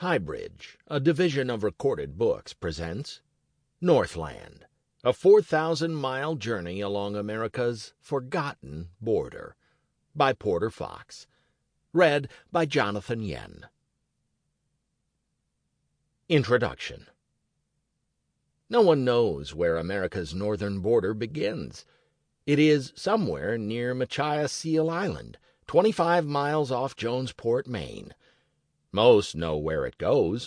Highbridge, a division of Recorded Books, presents Northland, a 4,000-mile journey along America's forgotten border, by Porter Fox. Read by Jonathan Yen. Introduction. No one knows where America's northern border begins. It is somewhere near Machias Seal Island, 25 miles off Jonesport, Maine. Most know where it goes: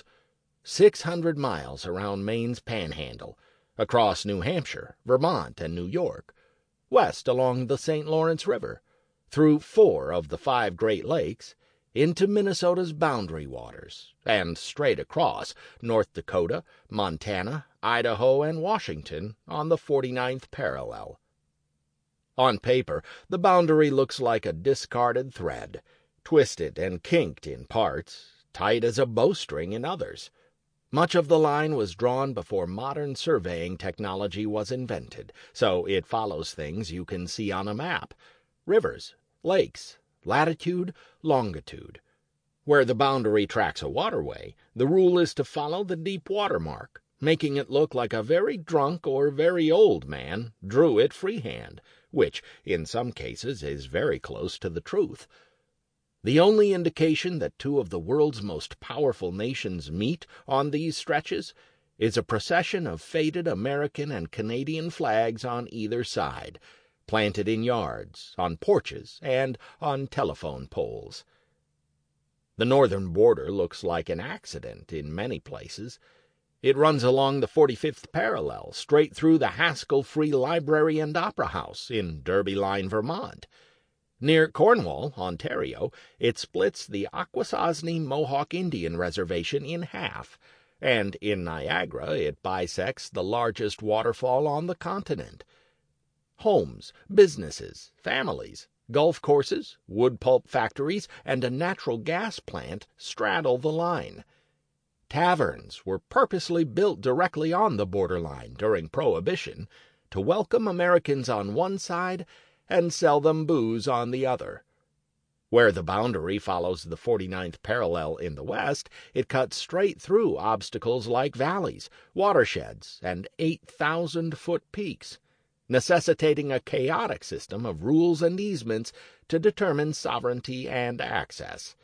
600 miles around Maine's Panhandle, across New Hampshire, Vermont, and New York, west along the St. Lawrence River, through 4 of the 5 Great Lakes, into Minnesota's boundary waters, and straight across North Dakota, Montana, Idaho, and Washington on the 49th parallel. On paper, the boundary looks like a discarded thread, twisted and kinked in parts, tight as a bowstring in others. Much of the line was drawn before modern surveying technology was invented, so it follows things you can see on a map: rivers, lakes, latitude, longitude. Where the boundary tracks a waterway, the rule is to follow the deep water mark, making it look like a very drunk or very old man drew it freehand, which, in some cases, is very close to the truth. The only indication that 2 of the world's most powerful nations meet on these stretches is a procession of faded American and Canadian flags on either side, planted in yards, on porches, and on telephone poles. The northern border looks like an accident in many places. It runs along the 45th parallel, straight through the Haskell Free Library and Opera House in Derby Line, Vermont. Near Cornwall, Ontario, it splits the Akwesasne Mohawk Indian Reservation in half, and in Niagara it bisects the largest waterfall on the continent. Homes, businesses, families, golf courses, wood pulp factories, and a natural gas plant straddle the line. Taverns were purposely built directly on the borderline during Prohibition to welcome Americans on one side and sell them booze on the other. Where the boundary follows the 49th parallel in the west, it cuts straight through obstacles like valleys, watersheds, and 8,000-foot peaks, necessitating a chaotic system of rules and easements to determine sovereignty and access.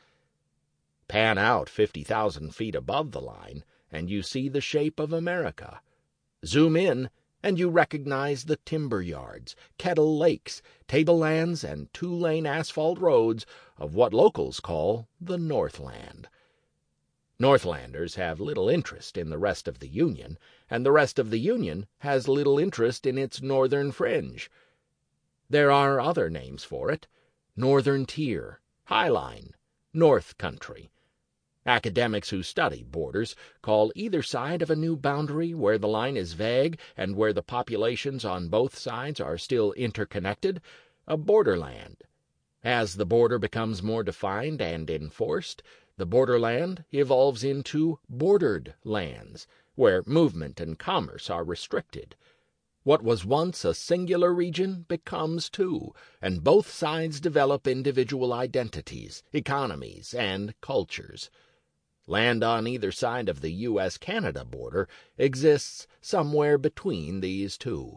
Pan out 50,000 feet above the line, and you see the shape of America. Zoom in, and you recognize the timber yards, kettle lakes, tablelands, and 2-lane asphalt roads of what locals call the Northland. Northlanders have little interest in the rest of the Union, and the rest of the Union has little interest in its northern fringe. There are other names for it: Northern Tier, Highline, North Country. Academics who study borders call either side of a new boundary where the line is vague and where the populations on both sides are still interconnected a borderland. As the border becomes more defined and enforced, the borderland evolves into bordered lands, where movement and commerce are restricted. What was once a singular region becomes 2, and both sides develop individual identities, economies, and cultures. Land on either side of the U.S.-Canada border exists somewhere between these 2.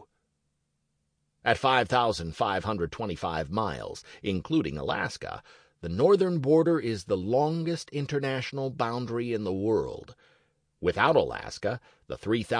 At 5,525 miles, including Alaska, the northern border is the longest international boundary in the world. Without Alaska, the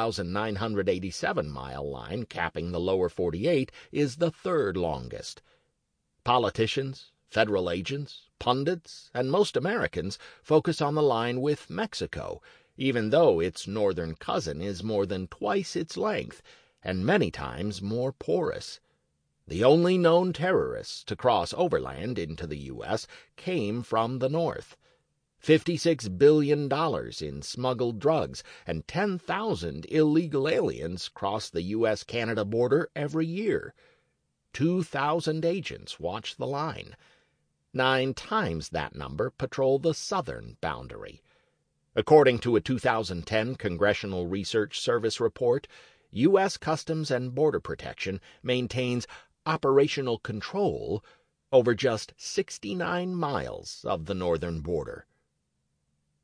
3,987-mile line capping the lower 48 is the 3rd longest. Politicians, federal agents, pundits, and most Americans focus on the line with Mexico, even though its northern cousin is more than twice its length and many times more porous. The only known terrorists to cross overland into the U.S. came from the north. $56 billion in smuggled drugs and 10,000 illegal aliens cross the U.S.-Canada border every year. 2,000 agents watch the line. 9 times that number patrol the southern boundary. According to a 2010 Congressional Research Service report, U.S. Customs and Border Protection maintains operational control over just 69 miles of the northern border.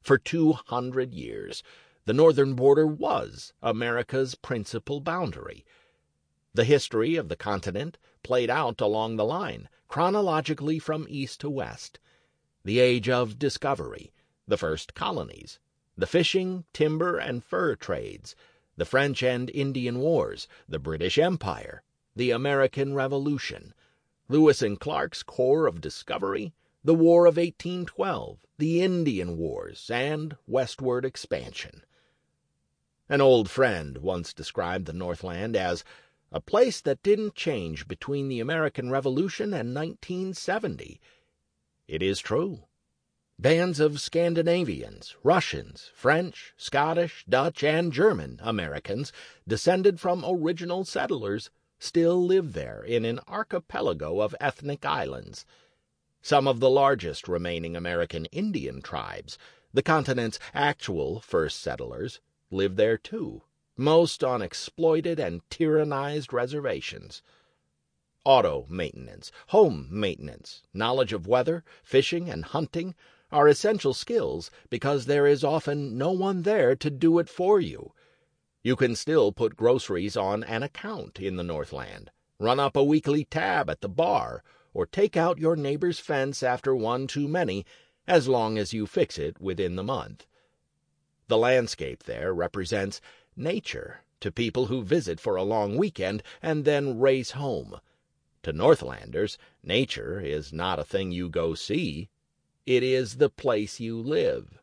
For 200 years, the northern border was America's principal boundary. The history of the continent played out along the line, chronologically from east to west. The age of discovery, the first colonies, the fishing, timber, and fur trades, the French and Indian Wars, the British Empire, the American Revolution, Lewis and Clark's Corps of Discovery, the War of 1812, the Indian Wars, and westward expansion. An old friend once described the Northland as a place that didn't change between the American Revolution and 1970. It is true. Bands of Scandinavians, Russians, French, Scottish, Dutch, and German Americans, descended from original settlers, still live there in an archipelago of ethnic islands. Some of the largest remaining American Indian tribes, the continent's actual first settlers, live there too, most on exploited and tyrannized reservations. Auto maintenance, home maintenance, knowledge of weather, fishing, and hunting are essential skills because there is often no one there to do it for you. You can still put groceries on an account in the Northland, run up a weekly tab at the bar, or take out your neighbor's fence after one too many, as long as you fix it within the month. The landscape there represents nature to people who visit for a long weekend and then race home. To Northlanders, nature is not a thing you go see. It is the place you live.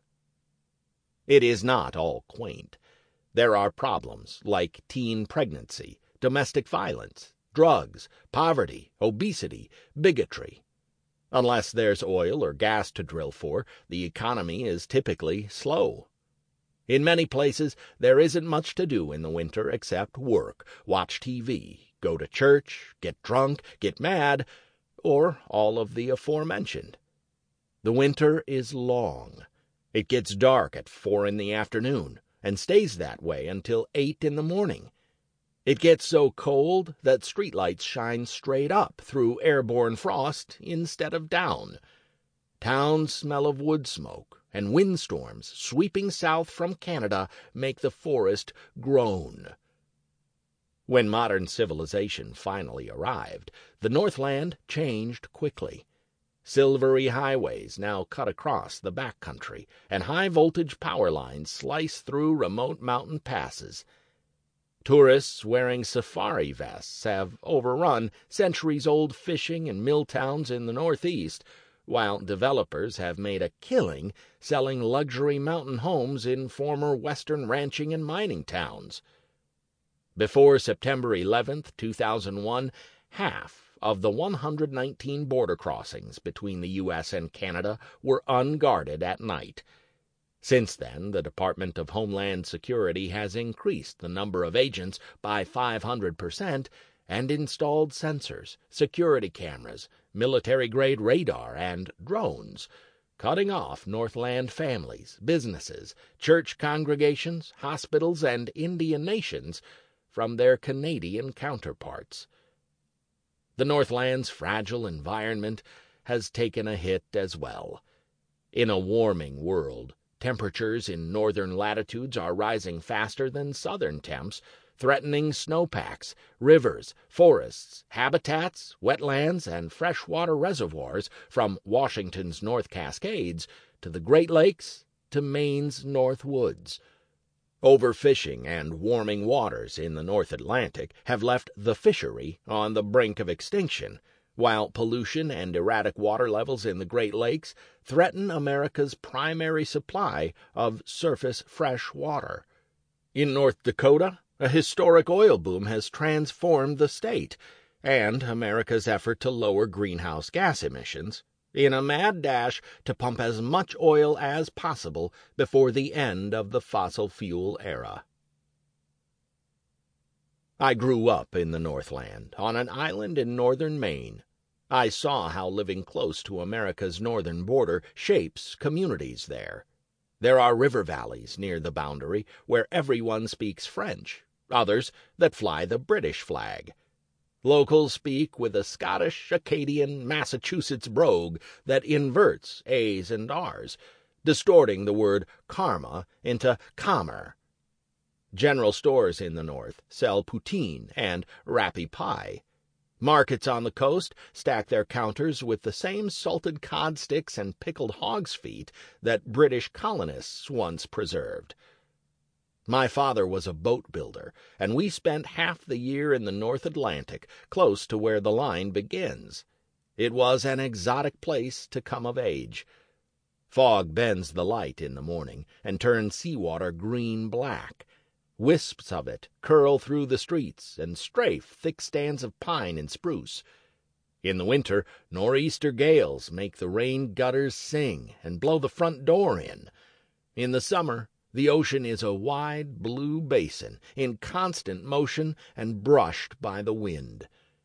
It is not all quaint. There are problems like teen pregnancy, domestic violence, drugs, poverty, obesity, bigotry. Unless there's oil or gas to drill for, the economy is typically slow. In many places, there isn't much to do in the winter except work, watch TV, go to church, get drunk, get mad, or all of the aforementioned. The winter is long. It gets dark at 4 in the afternoon and stays that way until 8 in the morning. It gets so cold that streetlights shine straight up through airborne frost instead of down. Towns smell of wood smoke, and windstorms sweeping south from Canada make the forest groan. When modern civilization finally arrived, the Northland changed quickly. Silvery highways now cut across the backcountry, and high-voltage power lines slice through remote mountain passes. Tourists wearing safari vests have overrun centuries-old fishing and mill towns in the Northeast, while developers have made a killing selling luxury mountain homes in former Western ranching and mining towns. Before September 11, 2001, half of the 119 border crossings between the U.S. and Canada were unguarded at night. Since then, the Department of Homeland Security has increased the number of agents by 500% and installed sensors, security cameras, military-grade radar, and drones, cutting off Northland families, businesses, church congregations, hospitals, and Indian nations from their Canadian counterparts. The Northland's fragile environment has taken a hit as well. In a warming world, temperatures in northern latitudes are rising faster than southern temps, threatening snowpacks, rivers, forests, habitats, wetlands, and freshwater reservoirs from Washington's North Cascades to the Great Lakes to Maine's North Woods. Overfishing and warming waters in the North Atlantic have left the fishery on the brink of extinction, while pollution and erratic water levels in the Great Lakes threaten America's primary supply of surface fresh water. In North Dakota, a historic oil boom has transformed the state, and America's effort to lower greenhouse gas emissions, in a mad dash to pump as much oil as possible before the end of the fossil fuel era. I grew up in the Northland, on an island in northern Maine. I saw how living close to America's northern border shapes communities there. There are river valleys near the boundary where everyone speaks French, others that fly the British flag. Locals speak with a Scottish, Acadian, Massachusetts brogue that inverts A's and R's, distorting the word karma into kamer. General stores in the north sell poutine and rappy pie. Markets on the coast stack their counters with the same salted cod sticks and pickled hog's feet that British colonists once preserved. My father was a boat builder, and we spent half the year in the North Atlantic, close to where the line begins. It was an exotic place to come of age. Fog bends the light in the morning and turns seawater green-black. Wisps of it curl through the streets and strafe thick stands of pine and spruce. In the winter, nor'easter gales make the rain gutters sing and blow the front door in. In the summer, the ocean is a wide blue basin in constant motion and brushed by the wind.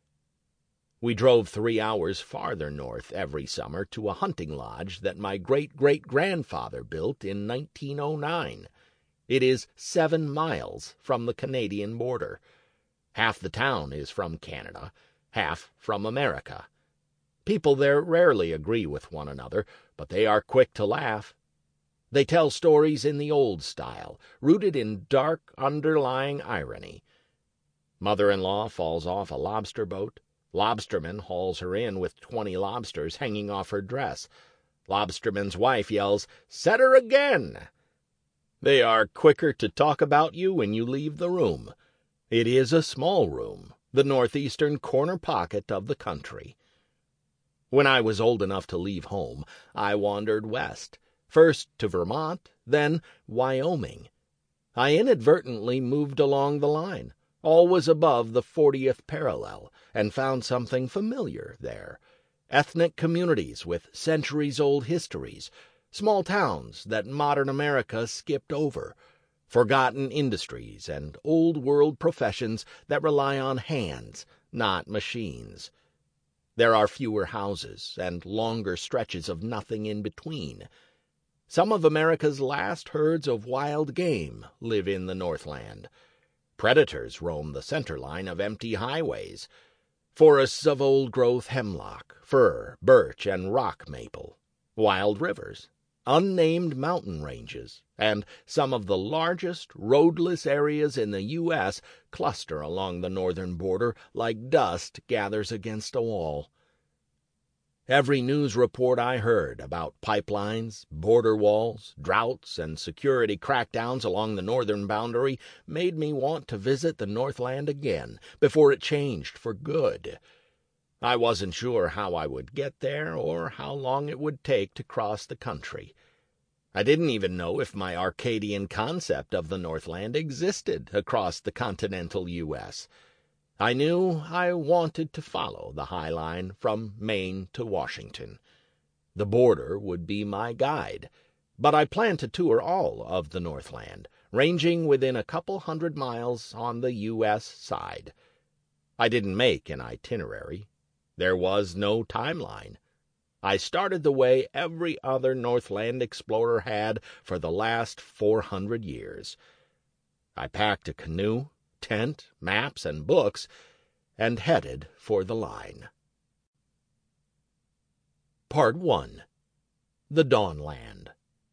We drove 3 hours farther north every summer to a hunting lodge that my great-great-grandfather built in 1909. It is 7 miles from the Canadian border. Half the town is from Canada, half from America. People there rarely agree with one another, but they are quick to laugh. They tell stories in the old style, rooted in dark underlying irony. Mother-in-law falls off a lobster boat. Lobsterman hauls her in with 20 lobsters hanging off her dress. Lobsterman's wife yells, "Set her again!" They are quicker to talk about you when you leave the room. It is a small room, the northeastern corner pocket of the country. When I was old enough to leave home, I wandered west, first to Vermont, then Wyoming. I inadvertently moved along the line, always above the 40th parallel, and found something familiar there. Ethnic communities with centuries-old histories, small towns that modern America skipped over, forgotten industries and old-world professions that rely on hands, not machines. There are fewer houses and longer stretches of nothing in between. Some of America's last herds of wild game live in the Northland. Predators roam the center line of empty highways. Forests of old-growth hemlock, fir, birch, and rock maple. Wild rivers. Unnamed mountain ranges, and some of the largest roadless areas in the U.S. cluster along the northern border like dust gathers against a wall. Every news report I heard about pipelines, border walls, droughts, and security crackdowns along the northern boundary made me want to visit the Northland again before it changed for good. I wasn't sure how I would get there or how long it would take to cross the country. I didn't even know if my Arcadian concept of the Northland existed across the continental U.S. I knew I wanted to follow the High Line from Maine to Washington. The border would be my guide, but I planned to tour all of the Northland, ranging within a couple 100 miles on the U.S. side. I didn't make an itinerary. There was no timeline. I started the way every other Northland explorer had for the last 400 years. I packed a canoe, tent, maps, and books, and headed for the line. Part 1. The Dawnland.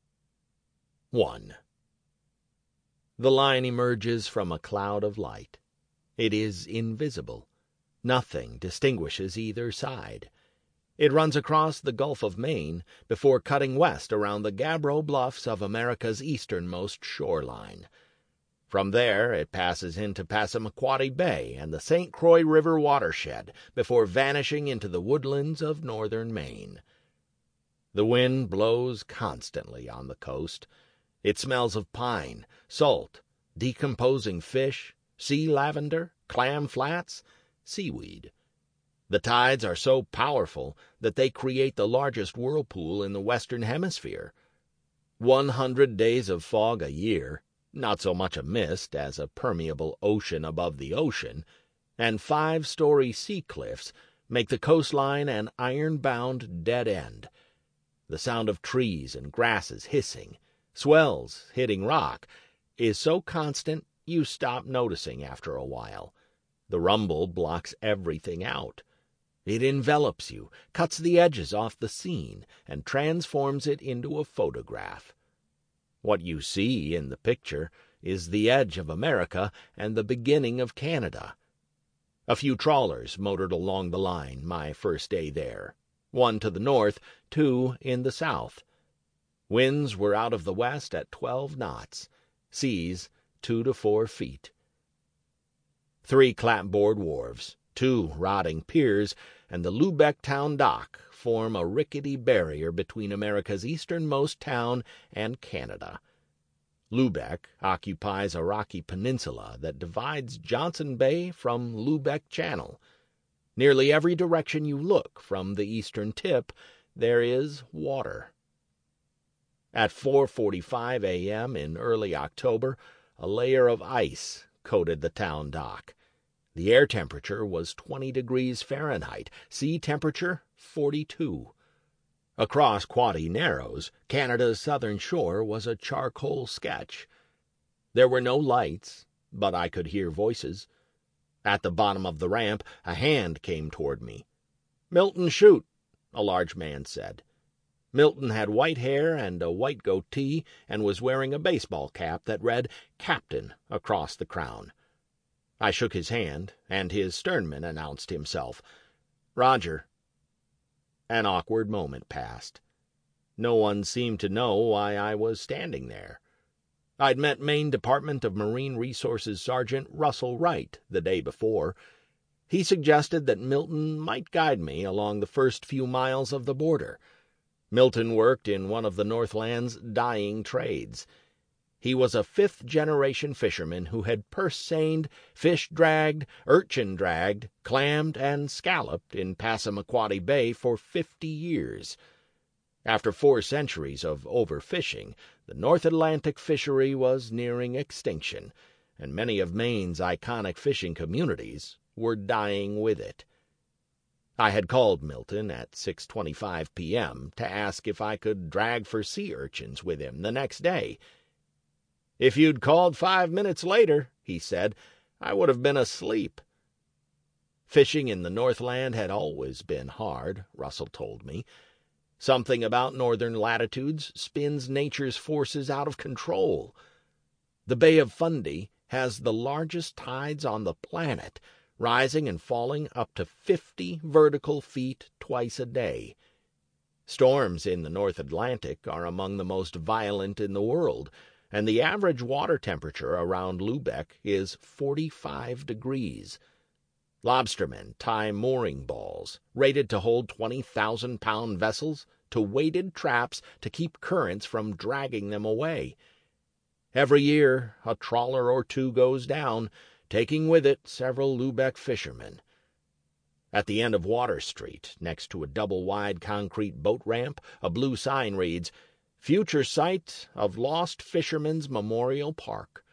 1. The line emerges from a cloud of light. It is invisible. Nothing distinguishes either side. It runs across the Gulf of Maine before cutting west around the Gabbro Bluffs of America's easternmost shoreline. From there, it passes into Passamaquoddy Bay and the St. Croix River watershed before vanishing into the woodlands of northern Maine. The wind blows constantly on the coast. It smells of pine, salt, decomposing fish, sea lavender, clam flats, seaweed. The tides are so powerful that they create the largest whirlpool in the Western Hemisphere. 100 days of fog a year, not so much a mist as a permeable ocean above the ocean, and 5-story sea cliffs make the coastline an iron-bound dead end. The sound of trees and grasses hissing, swells hitting rock, is so constant you stop noticing after a while. The rumble blocks everything out. It envelops you, cuts the edges off the scene, and transforms it into a photograph. What you see in the picture is the edge of America and the beginning of Canada. A few trawlers motored along the line my first day there, one to the north, two in the south. Winds were out of the west at 12 knots, seas 2 to 4 feet. 3 clapboard wharves, 2 rotting piers, and the Lubeck town dock form a rickety barrier between America's easternmost town and Canada. Lubeck occupies a rocky peninsula that divides Johnson Bay from Lubeck Channel. Nearly every direction you look from the eastern tip, there is water. At 4:45 a.m. in early October, a layer of ice coated the town dock. The air temperature was 20 degrees Fahrenheit, sea temperature 42. Across Quoddy Narrows, Canada's southern shore was a charcoal sketch. There were no lights, but I could hear voices. At the bottom of the ramp, a hand came toward me. "Milton Shute," a large man said. Milton had white hair and a white goatee and was wearing a baseball cap that read "Captain" across the crown. I shook his hand, and his sternman announced himself. "Roger." An awkward moment passed. No one seemed to know why I was standing there. I'd met Maine Department of Marine Resources Sergeant Russell Wright the day before. He suggested that Milton might guide me along the first few miles of the border. Milton worked in one of the Northland's dying trades. He was a fifth-generation fisherman who had purse-seined, fish-dragged, urchin-dragged, clammed, and scalloped in Passamaquoddy Bay for 50 years. After 4 centuries of overfishing, the North Atlantic fishery was nearing extinction, and many of Maine's iconic fishing communities were dying with it. I had called Milton at 6:25 p.m. to ask if I could drag for sea urchins with him the next day. "If you'd called 5 minutes later," he said, "I would have been asleep." Fishing in the Northland had always been hard, Russell told me. Something about northern latitudes spins nature's forces out of control. The Bay of Fundy has the largest tides on the planet, rising and falling up to 50 vertical feet twice a day. Storms in the North Atlantic are among the most violent in the world, and the average water temperature around Lubeck is 45 degrees. Lobstermen tie mooring balls, rated to hold 20,000-pound vessels, to weighted traps to keep currents from dragging them away. Every year, a trawler or two goes down, taking with it several Lubeck fishermen. At the end of Water Street, next to a double-wide concrete boat ramp, a blue sign reads, "Future site of Lost Fishermen's Memorial Park."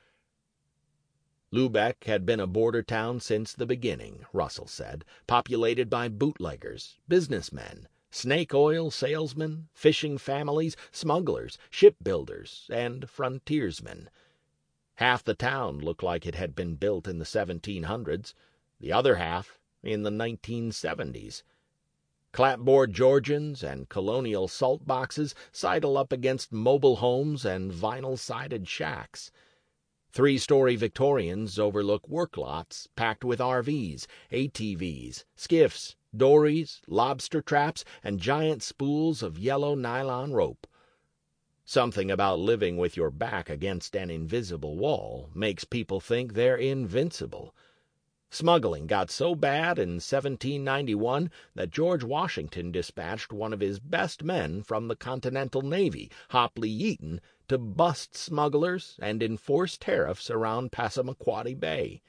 Lubeck had been a border town since the beginning, Russell said, populated by bootleggers, businessmen, snake oil salesmen, fishing families, smugglers, shipbuilders, and frontiersmen. Half the town looked like it had been built in the 1700s, the other half in the 1970s. Clapboard Georgians and colonial salt boxes sidle up against mobile homes and vinyl-sided shacks. 3-story Victorians overlook work lots packed with RVs, ATVs, skiffs, dories, lobster traps, and giant spools of yellow nylon rope. Something about living with your back against an invisible wall makes people think they're invincible. Smuggling got so bad in 1791 that George Washington dispatched one of his best men from the Continental Navy, Hopley Eaton, to bust smugglers and enforce tariffs around Passamaquoddy Bay.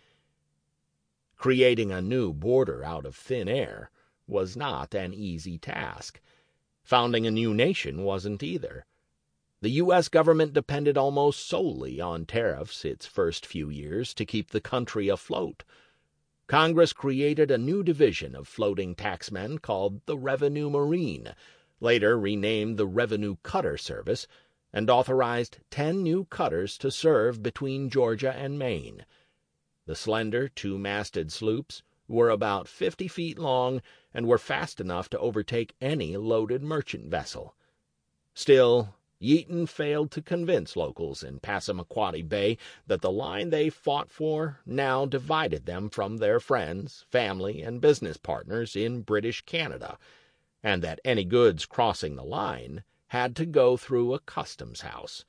Creating a new border out of thin air was not an easy task. Founding a new nation wasn't either. The U.S. government depended almost solely on tariffs its first few years to keep the country afloat. Congress created a new division of floating taxmen called the Revenue Marine, later renamed the Revenue Cutter Service, and authorized 10 new cutters to serve between Georgia and Maine. The slender 2-masted sloops were about 50 feet long and were fast enough to overtake any loaded merchant vessel. Still, Yeaton failed to convince locals in Passamaquoddy Bay that the line they fought for now divided them from their friends, family, and business partners in British Canada, and that any goods crossing the line had to go through a customs house.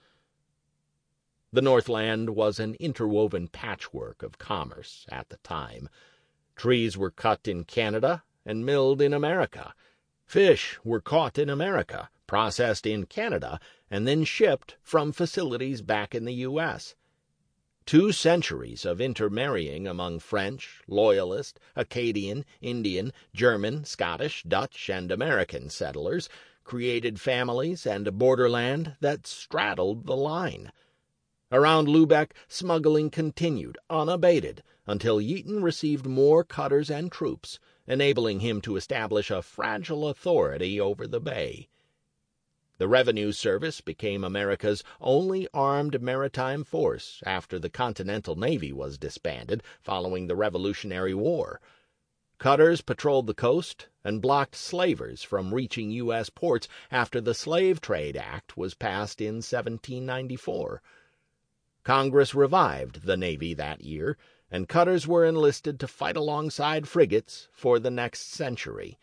The Northland was an interwoven patchwork of commerce at the time. Trees were cut in Canada and milled in America. Fish were caught in America, processed in Canada, and then shipped from facilities back in the U.S. 2 centuries of intermarrying among French, Loyalist, Acadian, Indian, German, Scottish, Dutch, and American settlers created families and a borderland that straddled the line. Around Lubeck, smuggling continued unabated until Yeaton received more cutters and troops, enabling him to establish a fragile authority over the bay. The Revenue Service became America's only armed maritime force after the Continental Navy was disbanded following the Revolutionary War. Cutters patrolled the coast and blocked slavers from reaching U.S. ports after the Slave Trade Act was passed in 1794. Congress revived the Navy that year, and cutters were enlisted to fight alongside frigates for the next century.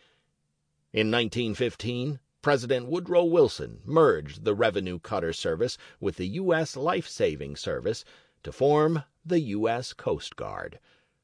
In 1915, President Woodrow Wilson merged the Revenue Cutter Service with the U.S. Life-Saving Service to form the U.S. Coast Guard.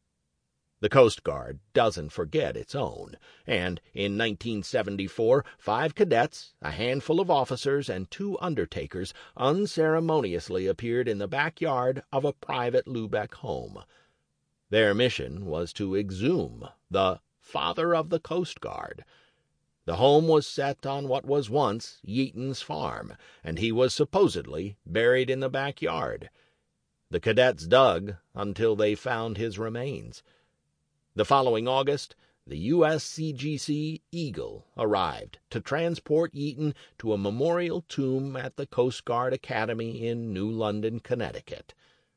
The Coast Guard doesn't forget its own, and in 1974, 5 cadets, a handful of officers, and 2 undertakers unceremoniously appeared in the backyard of a private Lubeck home. Their mission was to exhume the Father of the Coast Guard. The home was set on what was once Yeaton's farm, and he was supposedly buried in the backyard. The cadets dug until they found his remains. The following August, the USCGC Eagle arrived to transport Yeaton to a memorial tomb at the Coast Guard Academy in New London, Connecticut.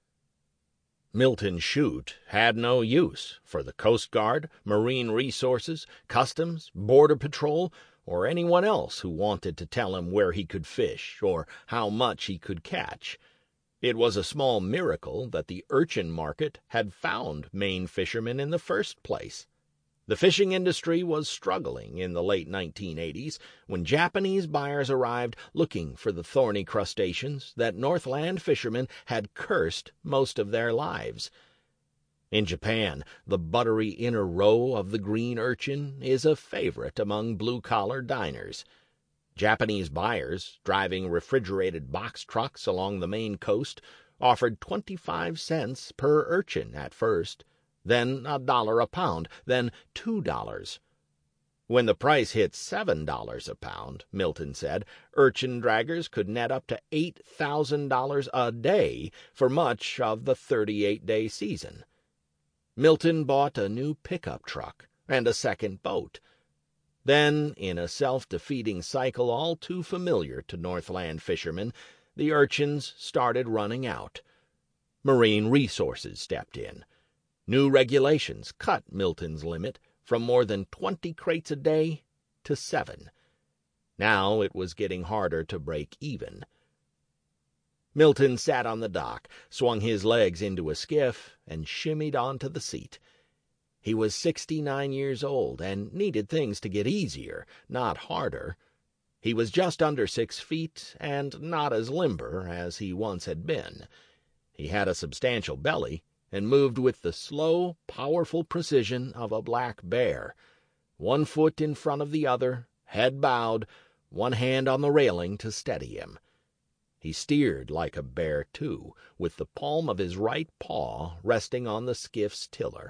Milton Chute had no use for the Coast Guard, Marine Resources, Customs, Border Patrol, or anyone else who wanted to tell him where he could fish or how much he could catch. It was a small miracle that the urchin market had found Maine fishermen in the first place. The fishing industry was struggling in the late 1980s when Japanese buyers arrived looking for the thorny crustaceans that Northland fishermen had cursed most of their lives. In Japan, the buttery inner roe of the green urchin is a favorite among blue-collar diners. Japanese buyers, driving refrigerated box trucks along the Maine coast, offered 25 cents per urchin at first, then $1 a pound, then $2. When the price hit $7 a pound, Milton said, urchin draggers could net up to $8,000 a day for much of the 38-day season. Milton bought a new pickup truck and a second boat. Then, in a self-defeating cycle all too familiar to Northland fishermen, the urchins started running out. Marine Resources stepped in. New regulations cut Milton's limit from more than 20 crates a day to 7. Now it was getting harder to break even. Milton sat on the dock, swung his legs into a skiff, and shimmied onto the seat. He was 69 years old and needed things to get easier, not harder. He was just under 6 feet and not as limber as he once had been. He had a substantial belly and moved with the slow, powerful precision of a black bear. 1 foot in front of the other, head bowed, 1 hand on the railing to steady him. He steered like a bear, too, with the palm of his right paw resting on the skiff's tiller.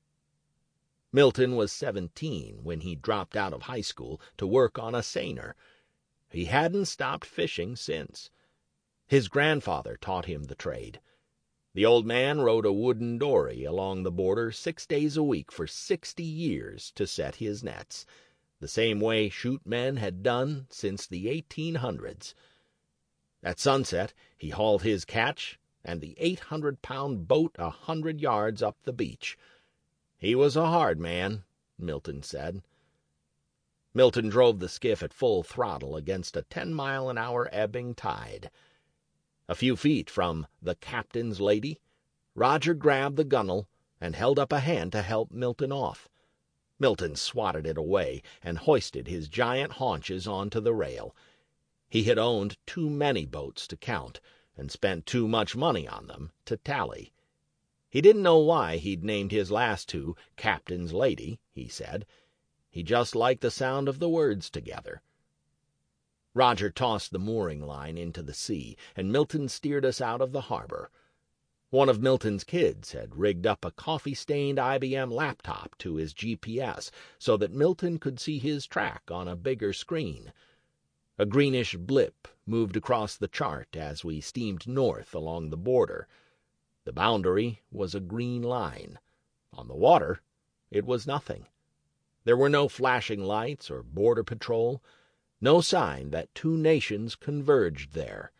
Milton was 17 when he dropped out of high school to work on a seiner. He hadn't stopped fishing since. His grandfather taught him the trade. The old man rode a wooden dory along the border 6 days a week for 60 years to set his nets, the same way Chute men had done since the 1800s. At sunset, he hauled his catch and the 800-pound boat 100 yards up the beach. "He was a hard man," Milton said. Milton drove the skiff at full throttle against a 10-mile-an-hour ebbing tide. A few feet from the captain's lady, Roger grabbed the gunwale and held up a hand to help Milton off. Milton swatted it away and hoisted his giant haunches onto the rail. He had owned too many boats to count, and spent too much money on them to tally. He didn't know why he'd named his last two Captain's Lady, he said. He just liked the sound of the words together. Roger tossed the mooring line into the sea, and Milton steered us out of the harbor. One of Milton's kids had rigged up a coffee-stained IBM laptop to his GPS so that Milton could see his track on a bigger screen. A greenish blip moved across the chart as we steamed north along the border. The boundary was a green line. On the water, it was nothing. There were no flashing lights or border patrol, no sign that two nations converged there.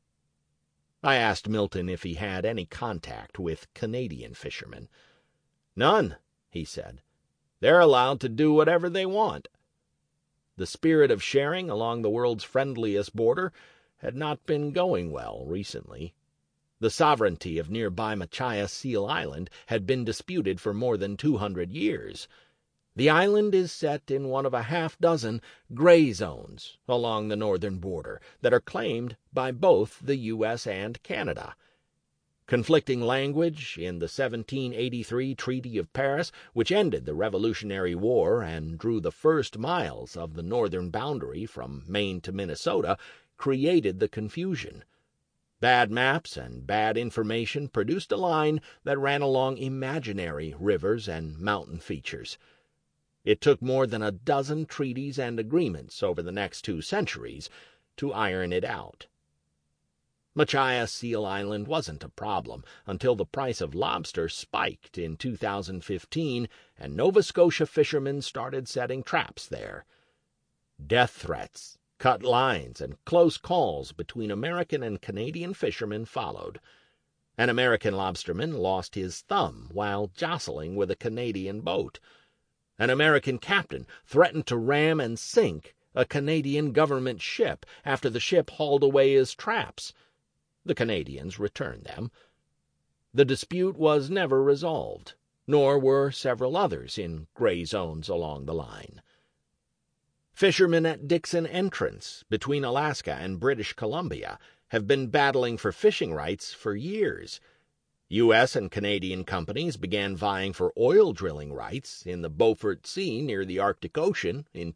I asked Milton if he had any contact with Canadian fishermen. "None," he said. "They're allowed to do whatever they want." The spirit of sharing along the world's friendliest border had not been going well recently. The sovereignty of nearby Machias Seal Island had been disputed for more than 200 years. The island is set in one of a half-dozen gray zones along the northern border that are claimed by both the U.S. and Canada. Conflicting language in the 1783 Treaty of Paris, which ended the Revolutionary War and drew the first miles of the northern boundary from Maine to Minnesota, created the confusion. Bad maps and bad information produced a line that ran along imaginary rivers and mountain features. It took more than a dozen treaties and agreements over the next 2 centuries to iron it out. Machias Seal Island wasn't a problem until the price of lobster spiked in 2015 and Nova Scotia fishermen started setting traps there. Death threats, cut lines, and close calls between American and Canadian fishermen followed. An American lobsterman lost his thumb while jostling with a Canadian boat. An American captain threatened to ram and sink a Canadian government ship after the ship hauled away his traps. The Canadians returned them. The dispute was never resolved, nor were several others in gray zones along the line. Fishermen at Dixon Entrance, between Alaska and British Columbia, have been battling for fishing rights for years. U.S. and Canadian companies began vying for oil drilling rights in the Beaufort Sea near the Arctic Ocean in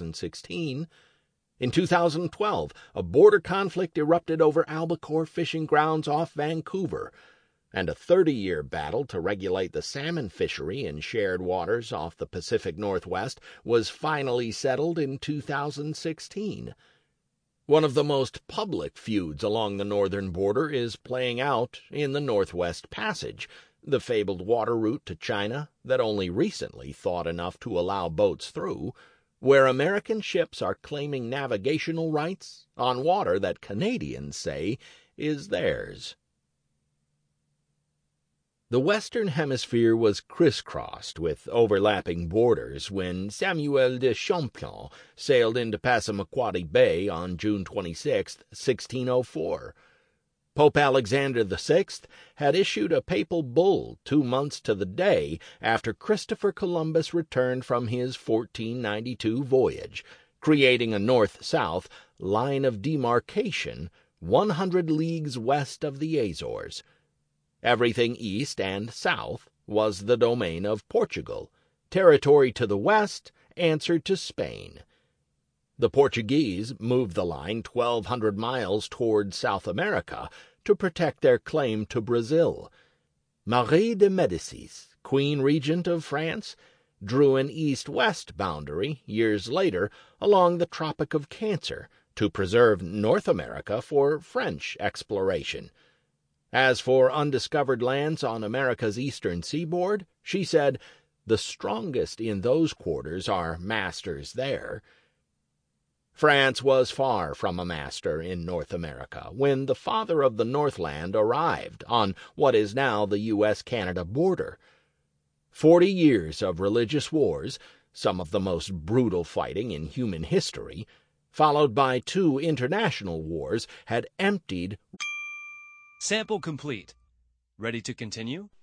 2016. In 2012, a border conflict erupted over Albacore fishing grounds off Vancouver, and a 30-year battle to regulate the salmon fishery in shared waters off the Pacific Northwest was finally settled in 2016. One of the most public feuds along the northern border is playing out in the Northwest Passage, the fabled water route to China that only recently thawed enough to allow boats through, where American ships are claiming navigational rights on water that Canadians say is theirs. The Western Hemisphere was crisscrossed with overlapping borders when Samuel de Champlain sailed into Passamaquoddy Bay on June 26, 1604. Pope Alexander VI had issued a papal bull 2 months to the day after Christopher Columbus returned from his 1492 voyage, creating a north-south line of demarcation 100 leagues west of the Azores. Everything east and south was the domain of Portugal. Territory to the west answered to Spain. The Portuguese moved the line 1,200 miles toward South America to protect their claim to Brazil. Marie de Médicis, Queen Regent of France, drew an east-west boundary years later along the Tropic of Cancer to preserve North America for French exploration. As for undiscovered lands on America's eastern seaboard, she said, the strongest in those quarters are masters there. France was far from a master in North America when the father of the Northland arrived on what is now the U.S.-Canada border. 40 years of religious wars, some of the most brutal fighting in human history, followed by 2 international wars, had emptied. Sample complete. Ready to continue?